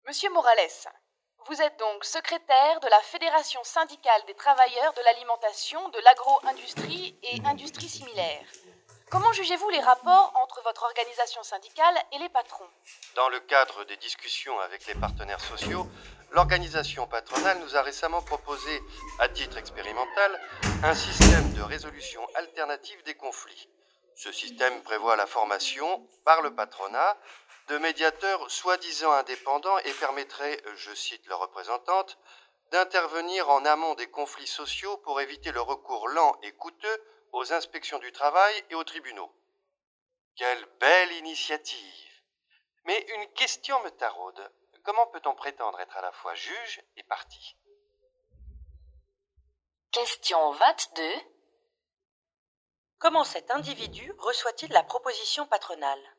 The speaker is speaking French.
Monsieur Morales, vous êtes donc secrétaire de la Fédération syndicale des travailleurs de l'alimentation, de l'agro-industrie et industries similaires. Comment jugez-vous les rapports entre votre organisation syndicale et les patrons? Dans le cadre des discussions avec les partenaires sociaux, l'organisation patronale nous a récemment proposé, à titre expérimental, un système de résolution alternative des conflits. Ce système prévoit la formation, par le patronat, de médiateurs soi-disant indépendants et permettrait, je cite leur représentante, d'intervenir en amont des conflits sociaux pour éviter le recours lent et coûteux aux inspections du travail et aux tribunaux. Quelle belle initiative! Mais une question me taraude. Comment peut-on prétendre être à la fois juge et partie? Question 22. Comment cet individu reçoit-il la proposition patronale?